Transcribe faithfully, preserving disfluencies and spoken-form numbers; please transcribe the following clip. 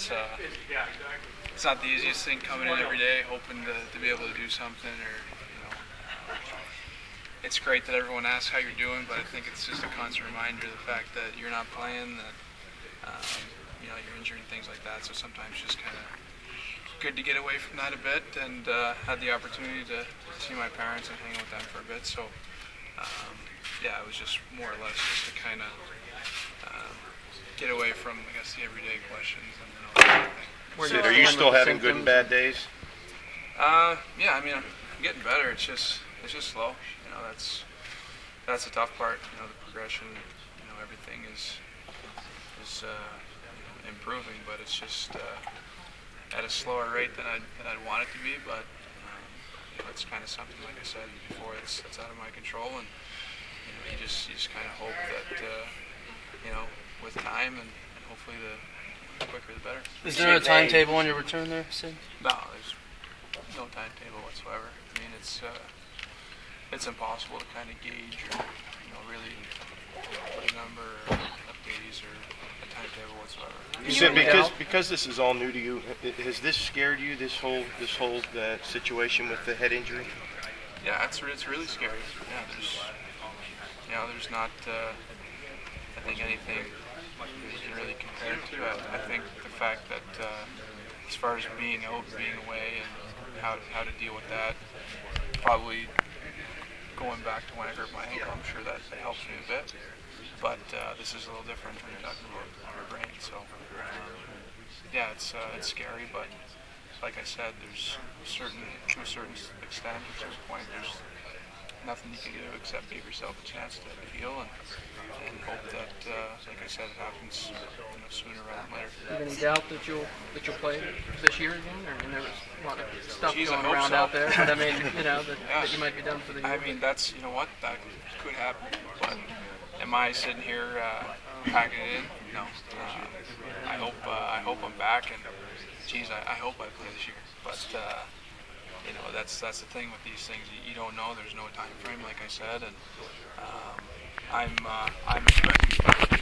it's uh, it's not the easiest thing coming in every day, hoping to, to be able to do something. Or you know, it's great that everyone asks how you're doing, but I think it's just a constant reminder of the fact that you're not playing, that um, you know you're injured and things like that. So sometimes just kind of good to get away from that a bit, and uh, had the opportunity to see my parents and hang out with them for a bit. So um, yeah, it was just more or less just to kind of um, get away from, I guess, the everyday questions and all that kind of thing. Sid, are you still having good and bad days? Uh, yeah, I mean, I'm getting better. It's just, it's just slow. You know, that's that's the tough part. You know, the progression. You know, everything is is uh, you know, improving, but it's just uh, at a slower rate than I'd than I'd want it to be. But um, you know, it's kind of something, like I said before, it's it's out of my control, and you know, you just you just kind of hope that uh, you know, with time and, and hopefully the The quicker the better. Is there a timetable on your return there, Sid? No, there's no timetable whatsoever. I mean, it's uh, it's impossible to kind of gauge or you know really put a number or a days or a timetable whatsoever. You said because because this is all new to you, has this scared you? This whole this whole uh, situation with the head injury? Yeah, it's it's really scary. Yeah, there's you know there's not uh, I think anything you can really compare it to. I, I think the fact that uh, as far as being out, being away, and how how to deal with that, probably going back to when I hurt my ankle, I'm sure that, that helps me a bit. But uh, this is a little different when you're talking about your brain. So um, yeah, it's uh, it's scary, but like I said, there's certain to a certain extent, to a certain point, there's nothing you can do except give yourself a chance to heal and, and hope that, uh, like I said, it happens you know, sooner rather than later. Do you have any doubt that you'll that you'll play this year again? Or I mean, there was a lot of stuff Jeez, going I hope around so. out there, but I mean, you know, that, Yeah. that you might be done for the year. I mean, that's, you know what, that could happen, but am I sitting here uh, packing it in? No. Uh, I hope uh, I hope I'm back, and geez, I, I hope I play this year. But uh, you know, that's that's the thing with these things. You, you don't know. There's no time frame, like I said, and um, I'm uh, I'm expecting